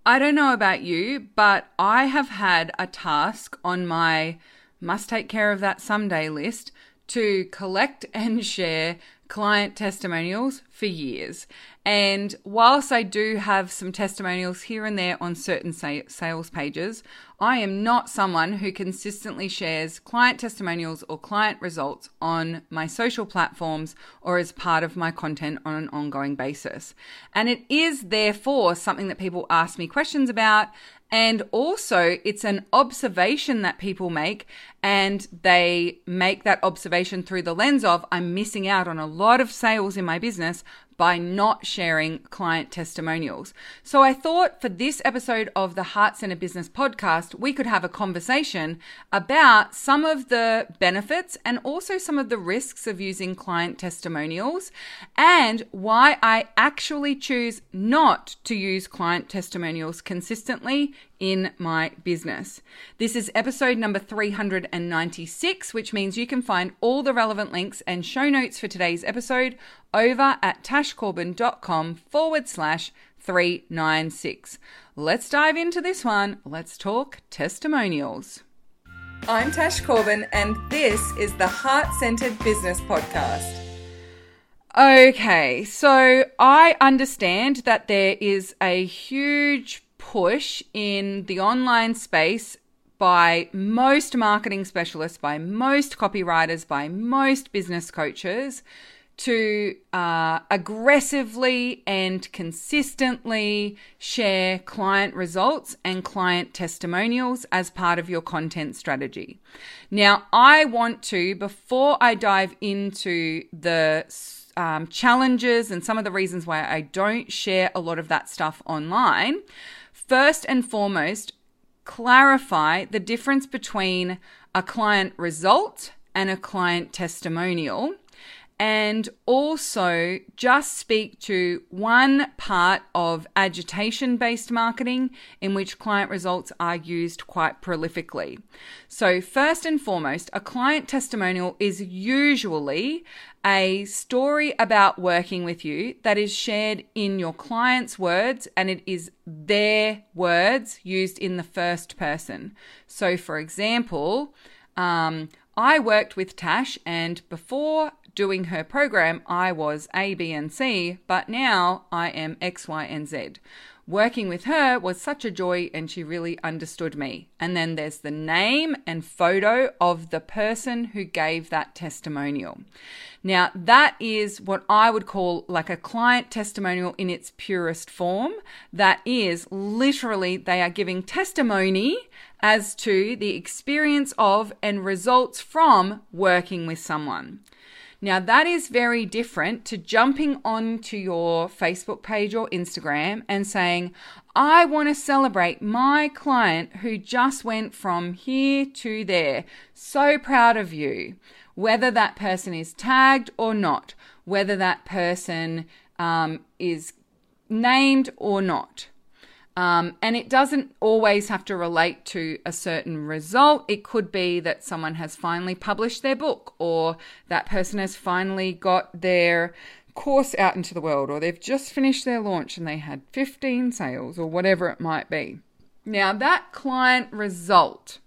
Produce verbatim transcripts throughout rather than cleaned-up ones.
I don't know about you, but I have had a task on my must take care of that someday list to collect and share client testimonials for years. And whilst I do have some testimonials here and there on certain sales pages, I am not someone who consistently shares client testimonials or client results on my social platforms or as part of my content on an ongoing basis. And it is therefore something that people ask me questions about. And also it's an observation that people make, and they make that observation through the lens of, I'm missing out on a lot of sales in my business by not sharing client testimonials. So I thought for this episode of the Heart Centered Business Podcast, we could have a conversation about some of the benefits and also some of the risks of using client testimonials, and why I actually choose not to use client testimonials consistently in my business. This is episode number three hundred ninety-six, which means you can find all the relevant links and show notes for today's episode over at tashcorbin.com forward slash 396. Let's dive into this one. Let's talk testimonials. I'm Tash Corbin, and this is the Heart Centered Business Podcast. Okay, so I understand that there is a huge push in the online space by most marketing specialists, by most copywriters, by most business coaches to uh, aggressively and consistently share client results and client testimonials as part of your content strategy. Now, I want to, before I dive into the um, challenges and some of the reasons why I don't share a lot of that stuff online, first and foremost, clarify the difference between a client result and a client testimonial, and also just speak to one part of agitation-based marketing in which client results are used quite prolifically. So first and foremost, a client testimonial is usually a story about working with you that is shared in your client's words, and it is their words used in the first person. So for example, um, I worked with Tash, and before doing her program, I was A, B, and C, but now I am X, Y, and Z. Working with her was such a joy, and she really understood me. And then there's the name and photo of the person who gave that testimonial. Now, that is what I would call like a client testimonial in its purest form. That is literally they are giving testimony as to the experience of and results from working with someone. Now, that is very different to jumping onto your Facebook page or Instagram and saying, I want to celebrate my client who just went from here to there. So proud of you. Whether that person is tagged or not, whether that person um, is named or not. Um, and it doesn't always have to relate to a certain result. It could be that someone has finally published their book, or that person has finally got their course out into the world, or they've just finished their launch and they had fifteen sales, or whatever it might be. Now, that client result,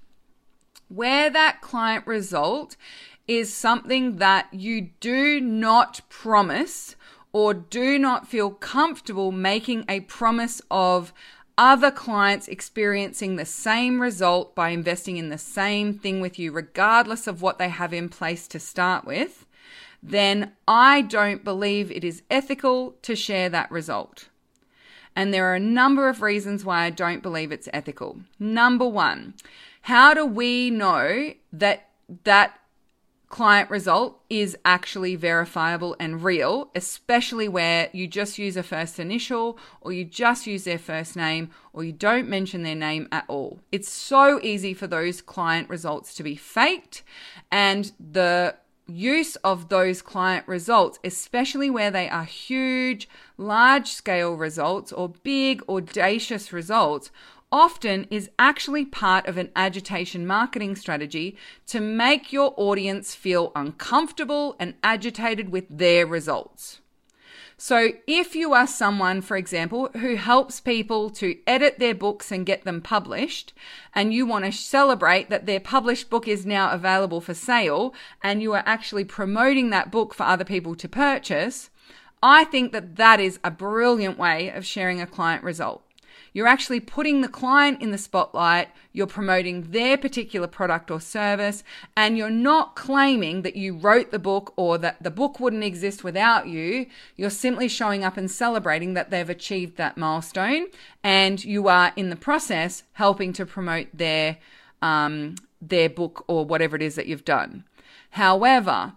where that client result is something that you do not promise or do not feel comfortable making a promise of other clients experiencing the same result by investing in the same thing with you, regardless of what they have in place to start with, then I don't believe it is ethical to share that result. And there are a number of reasons why I don't believe it's ethical. Number one, how do we know that that client result is actually verifiable and real, especially where you just use a first initial, or you just use their first name, or you don't mention their name at all? It's so easy for those client results to be faked, and the use of those client results, especially where they are huge, large-scale results or big, audacious results, often is actually part of an agitation marketing strategy to make your audience feel uncomfortable and agitated with their results. So if you are someone, for example, who helps people to edit their books and get them published, and you want to celebrate that their published book is now available for sale, and you are actually promoting that book for other people to purchase, I think that that is a brilliant way of sharing a client result. You're actually putting the client in the spotlight, you're promoting their particular product or service, and you're not claiming that you wrote the book or that the book wouldn't exist without you. You're simply showing up and celebrating that they've achieved that milestone, and you are in the process helping to promote their um, their book or whatever it is that you've done. However,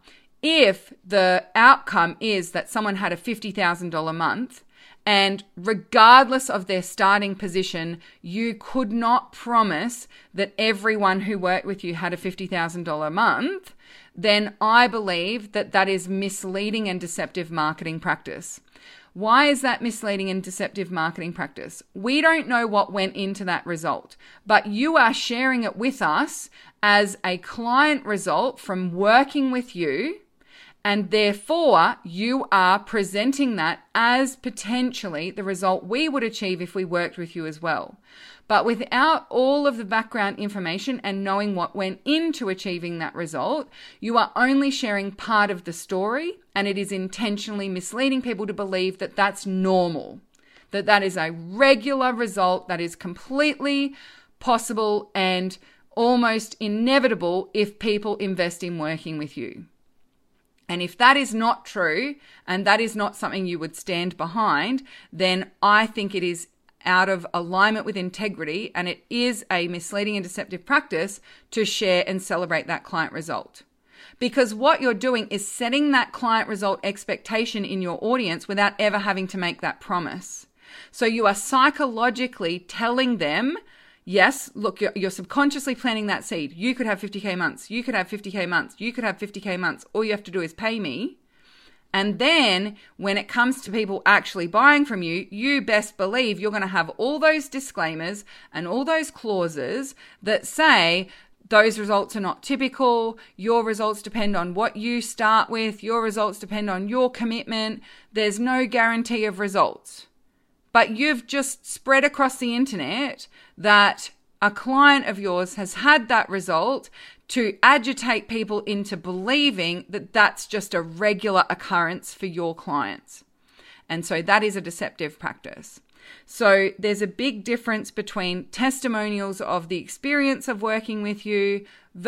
if the outcome is that someone had a fifty thousand dollars month, and regardless of their starting position, you could not promise that everyone who worked with you had a fifty thousand dollars month, then I believe that that is misleading and deceptive marketing practice. Why is that misleading and deceptive marketing practice? We don't know what went into that result, but you are sharing it with us as a client result from working with you. And therefore, you are presenting that as potentially the result we would achieve if we worked with you as well. But without all of the background information and knowing what went into achieving that result, you are only sharing part of the story, and it is intentionally misleading people to believe that that's normal, that that is a regular result that is completely possible and almost inevitable if people invest in working with you. And if that is not true, and that is not something you would stand behind, then I think it is out of alignment with integrity, and it is a misleading and deceptive practice to share and celebrate that client result. Because what you're doing is setting that client result expectation in your audience without ever having to make that promise. So you are psychologically telling them, yes, look, you're, you're subconsciously planting that seed. You could have fifty K months. You could have fifty K months. You could have fifty K months. All you have to do is pay me. And then when it comes to people actually buying from you, you best believe you're going to have all those disclaimers and all those clauses that say those results are not typical. Your results depend on what you start with. Your results depend on your commitment. There's no guarantee of results. But you've just spread across the internet that a client of yours has had that result to agitate people into believing that that's just a regular occurrence for your clients. And so that is a deceptive practice. So there's a big difference between testimonials of the experience of working with you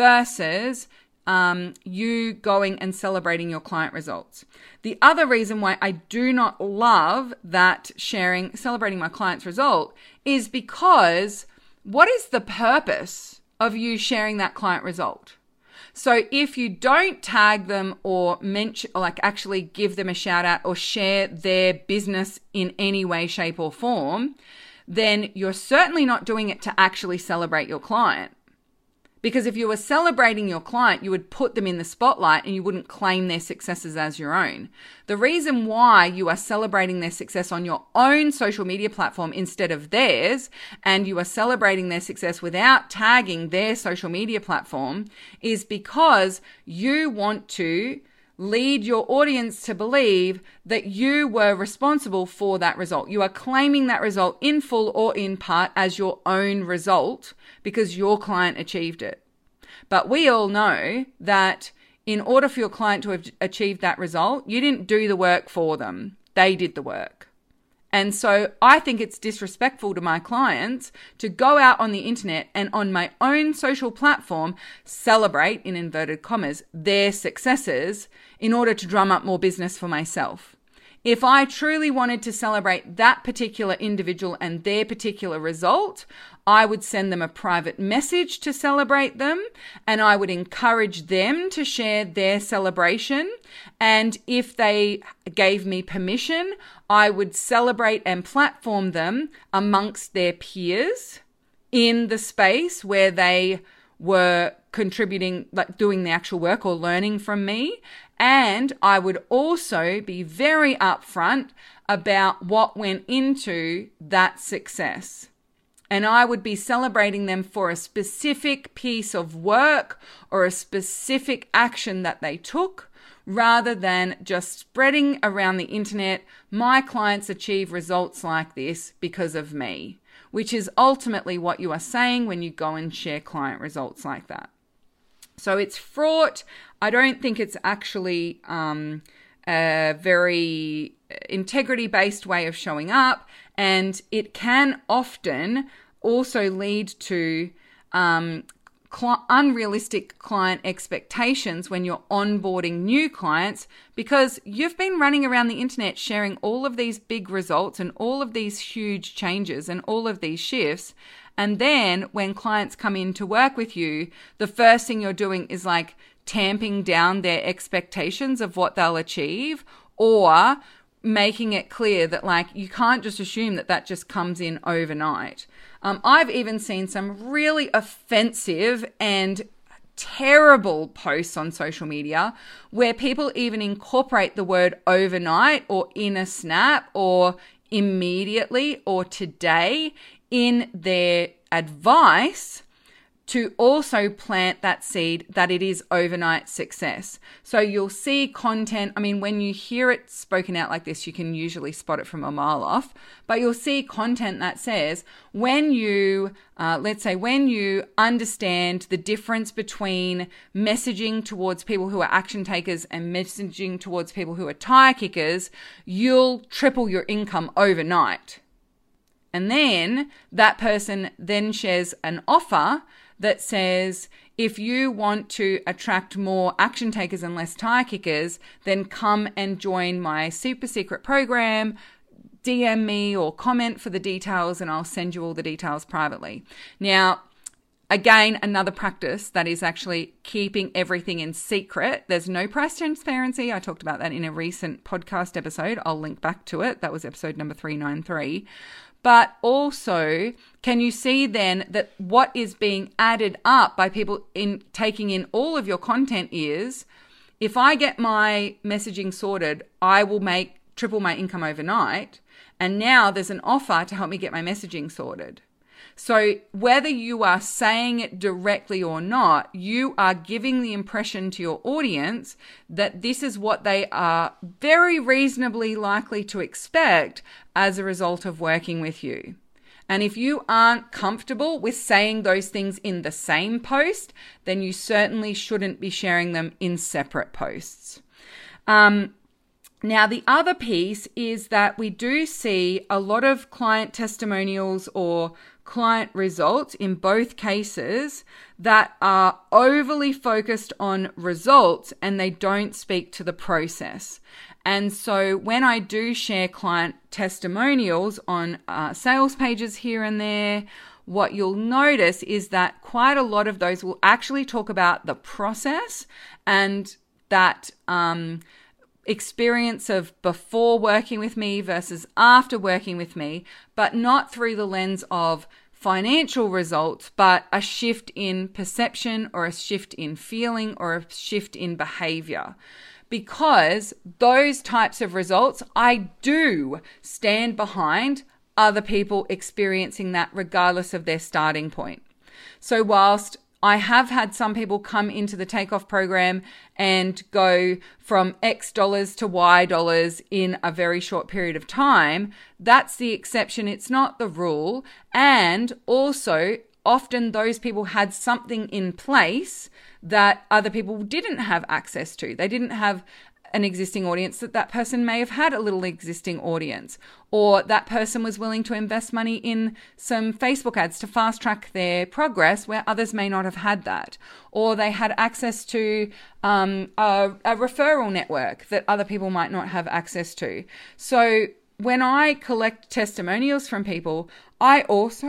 versus Um, you going and celebrating your client results. The other reason why I do not love that sharing, celebrating my client's result is because what is the purpose of you sharing that client result? So if you don't tag them or mention, or like actually give them a shout out or share their business in any way, shape or form, then you're certainly not doing it to actually celebrate your client. Because if you were celebrating your client, you would put them in the spotlight and you wouldn't claim their successes as your own. The reason why you are celebrating their success on your own social media platform instead of theirs, and you are celebrating their success without tagging their social media platform, is because you want to lead your audience to believe that you were responsible for that result. You are claiming that result in full or in part as your own result because your client achieved it. But we all know that in order for your client to have achieved that result, you didn't do the work for them. They did the work. And so I think it's disrespectful to my clients to go out on the internet and on my own social platform celebrate, in inverted commas, their successes in order to drum up more business for myself. If I truly wanted to celebrate that particular individual and their particular result, I would send them a private message to celebrate them, and I would encourage them to share their celebration. And if they gave me permission, I would celebrate and platform them amongst their peers in the space where they were contributing, like doing the actual work or learning from me. And I would also be very upfront about what went into that success. And I would be celebrating them for a specific piece of work or a specific action that they took, rather than just spreading around the internet, my clients achieve results like this because of me, which is ultimately what you are saying when you go and share client results like that. So it's fraught. I don't think it's actually um, a very integrity-based way of showing up, and it can often also lead to um, cl- unrealistic client expectations when you're onboarding new clients, because you've been running around the internet sharing all of these big results and all of these huge changes and all of these shifts. And then when clients come in to work with you, the first thing you're doing is like tamping down their expectations of what they'll achieve, or making it clear that like you can't just assume that that just comes in overnight. Um, I've even seen some really offensive and terrible posts on social media where people even incorporate the word overnight or in a snap or immediately or today in their advice to also plant that seed that it is overnight success. So you'll see content. I mean, when you hear it spoken out like this, you can usually spot it from a mile off, but you'll see content that says, when you, uh, let's say, when you understand the difference between messaging towards people who are action takers and messaging towards people who are tire kickers, you'll triple your income overnight. And then that person then shares an offer that says, if you want to attract more action takers and less tire kickers, then come and join my super secret program, D M me or comment for the details and I'll send you all the details privately. Now, again, another practice that is actually keeping everything in secret. There's no price transparency. I talked about that in a recent podcast episode. I'll link back to it. That was episode number three ninety-three. But also, can you see then that what is being added up by people in taking in all of your content is, if I get my messaging sorted, I will make triple my income overnight. And now there's an offer to help me get my messaging sorted. So whether you are saying it directly or not, you are giving the impression to your audience that this is what they are very reasonably likely to expect as a result of working with you. And if you aren't comfortable with saying those things in the same post, then you certainly shouldn't be sharing them in separate posts. Um, Now, the other piece is that we do see a lot of client testimonials or client results in both cases that are overly focused on results and they don't speak to the process. And so when I do share client testimonials on uh, sales pages here and there, what you'll notice is that quite a lot of those will actually talk about the process and that um, experience of before working with me versus after working with me, but not through the lens of financial results, but a shift in perception or a shift in feeling or a shift in behavior. Because those types of results, I do stand behind other people experiencing that regardless of their starting point. So whilst I have had some people come into the Takeoff program and go from X dollars to Y dollars in a very short period of time. That's the exception. It's not the rule. And also, often those people had something in place that other people didn't have access to. They didn't have an existing audience, that that person may have had a little existing audience, or that person was willing to invest money in some Facebook ads to fast track their progress where others may not have had that, or they had access to um, a, a referral network that other people might not have access to. So when I collect testimonials from people, I also,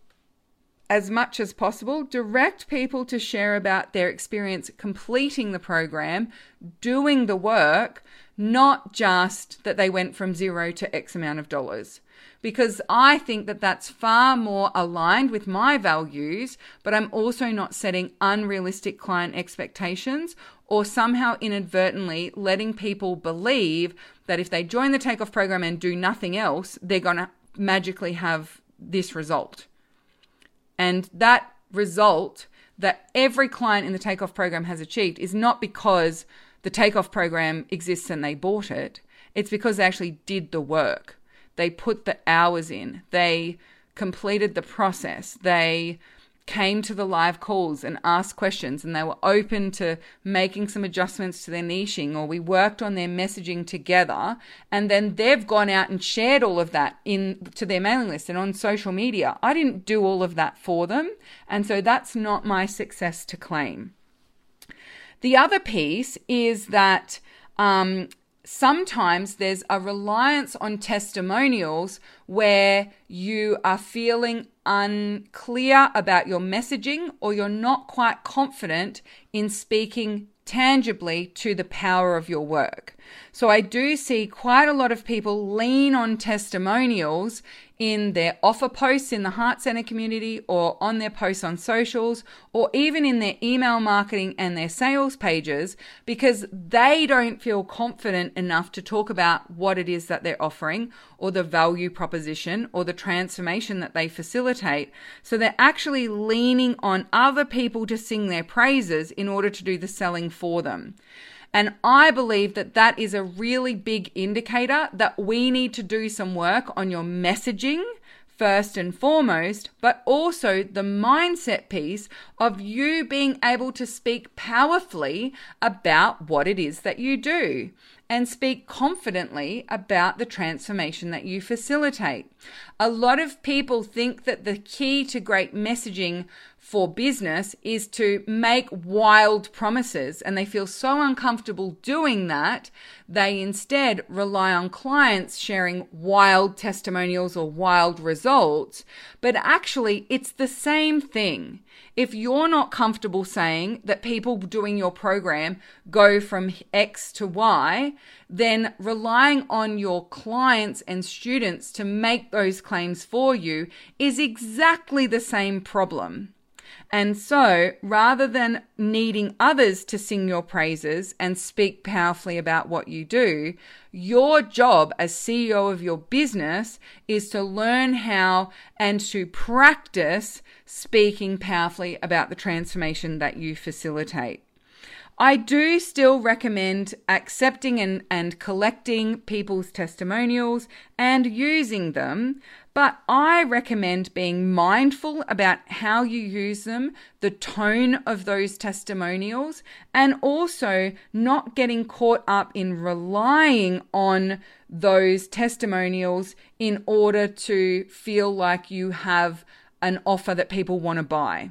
as much as possible, direct people to share about their experience completing the program, doing the work, not just that they went from zero to X amount of dollars. Because I think that that's far more aligned with my values, but I'm also not setting unrealistic client expectations or somehow inadvertently letting people believe that if they join the Takeoff program and do nothing else, they're going to magically have this result. And that result that every client in the Takeoff program has achieved is not because the Takeoff program exists and they bought it. It's because they actually did the work. They put the hours in. They completed the process. They came to the live calls and asked questions, and they were open to making some adjustments to their niching, or we worked on their messaging together, and then they've gone out and shared all of that in to their mailing list and on social media. I didn't do all of that for them, and so that's not my success to claim. The other piece is that um, sometimes there's a reliance on testimonials where you are feeling unclear about your messaging, or you're not quite confident in speaking tangibly to the power of your work. So I do see quite a lot of people lean on testimonials in their offer posts in the Heart Center community, or on their posts on socials, or even in their email marketing and their sales pages, because they don't feel confident enough to talk about what it is that they're offering, or the value proposition, or the transformation that they facilitate. So they're actually leaning on other people to sing their praises in order to do the selling for them. And I believe that that is a really big indicator that we need to do some work on your messaging first and foremost, but also the mindset piece of you being able to speak powerfully about what it is that you do and speak confidently about the transformation that you facilitate. A lot of people think that the key to great messaging for business is to make wild promises, and they feel so uncomfortable doing that, they instead rely on clients sharing wild testimonials or wild results. But actually, it's the same thing. If you're not comfortable saying that people doing your program go from X to Y, then relying on your clients and students to make those claims for you is exactly the same problem. And so, rather than needing others to sing your praises and speak powerfully about what you do, your job as C E O of your business is to learn how and to practice speaking powerfully about the transformation that you facilitate. I do still recommend accepting and, and collecting people's testimonials and using them, but I recommend being mindful about how you use them, the tone of those testimonials, and also not getting caught up in relying on those testimonials in order to feel like you have an offer that people want to buy.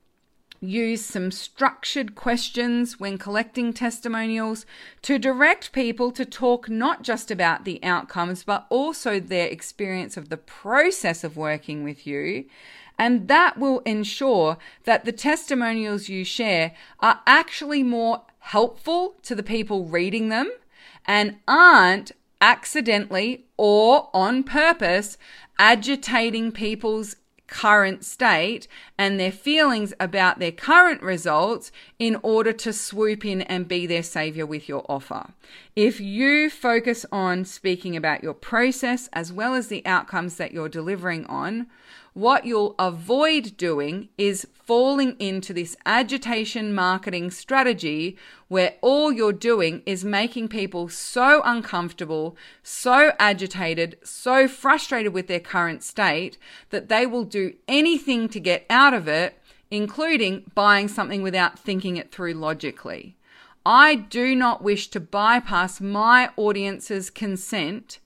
Use some structured questions when collecting testimonials to direct people to talk not just about the outcomes, but also their experience of the process of working with you. And that will ensure that the testimonials you share are actually more helpful to the people reading them and aren't accidentally or on purpose agitating people's current state and their feelings about their current results in order to swoop in and be their savior with your offer. If you focus on speaking about your process as well as the outcomes that you're delivering on, what you'll avoid doing is falling into this agitation marketing strategy where all you're doing is making people so uncomfortable, so agitated, so frustrated with their current state that they will do anything to get out of it, including buying something without thinking it through logically. I do not wish to bypass my audience's consent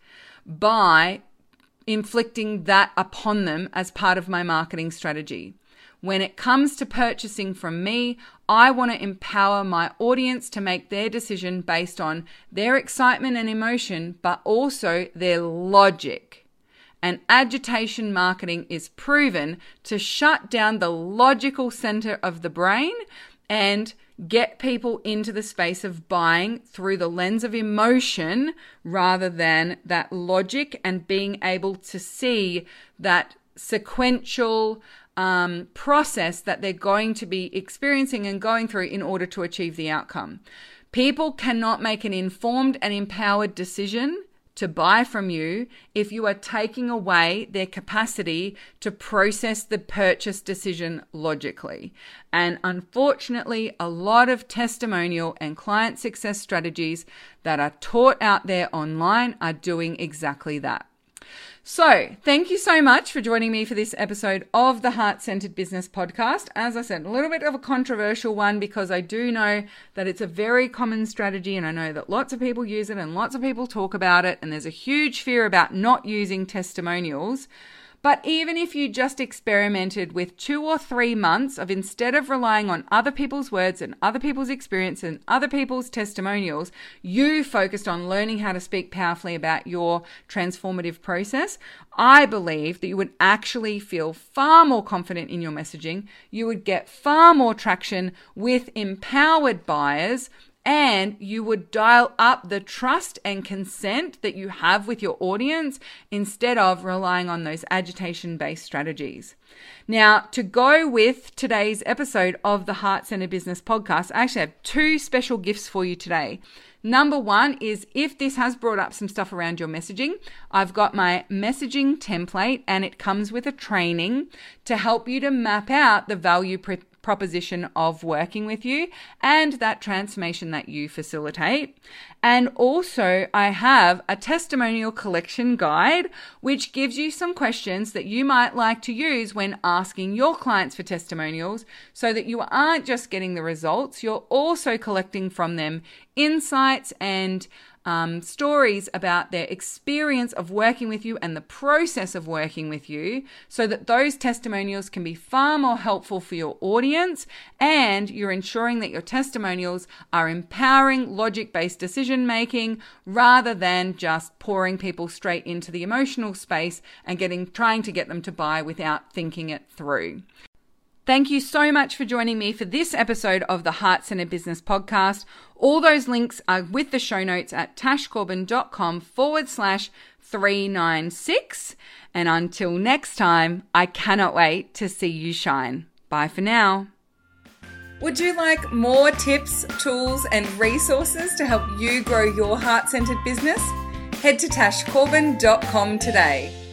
by inflicting that upon them as part of my marketing strategy. When it comes to purchasing from me, I want to empower my audience to make their decision based on their excitement and emotion, but also their logic. And agitation marketing is proven to shut down the logical center of the brain and get people into the space of buying through the lens of emotion rather than that logic, and being able to see that sequential um, process that they're going to be experiencing and going through in order to achieve the outcome. People cannot make an informed and empowered decision to buy from you if you are taking away their capacity to process the purchase decision logically. And unfortunately, a lot of testimonial and client success strategies that are taught out there online are doing exactly that. So thank you so much for joining me for this episode of the Heart-Centered Business Podcast. As I said, a little bit of a controversial one because I do know that it's a very common strategy and I know that lots of people use it and lots of people talk about it, and there's a huge fear about not using testimonials. But even if you just experimented with two or three months of, instead of relying on other people's words and other people's experience and other people's testimonials, you focused on learning how to speak powerfully about your transformative process, I believe that you would actually feel far more confident in your messaging. You would get far more traction with empowered buyers, and you would dial up the trust and consent that you have with your audience instead of relying on those agitation-based strategies. Now, to go with today's episode of the Heart-Centered Business Podcast, I actually have two special gifts for you today. Number one is, if this has brought up some stuff around your messaging, I've got my messaging template and it comes with a training to help you to map out the value pre- proposition of working with you and that transformation that you facilitate. And also I have a testimonial collection guide, which gives you some questions that you might like to use when asking your clients for testimonials, so that you aren't just getting the results, you're also collecting from them insights and Um, stories about their experience of working with you and the process of working with you, so that those testimonials can be far more helpful for your audience, and you're ensuring that your testimonials are empowering logic-based decision making rather than just pouring people straight into the emotional space and getting trying to get them to buy without thinking it through. Thank you so much for joining me for this episode of the Heart-Centered Business Podcast. All those links are with the show notes at tashcorbin.com forward slash 396. And until next time, I cannot wait to see you shine. Bye for now. Would you like more tips, tools, and resources to help you grow your heart-centered business? Head to tash corbin dot com today.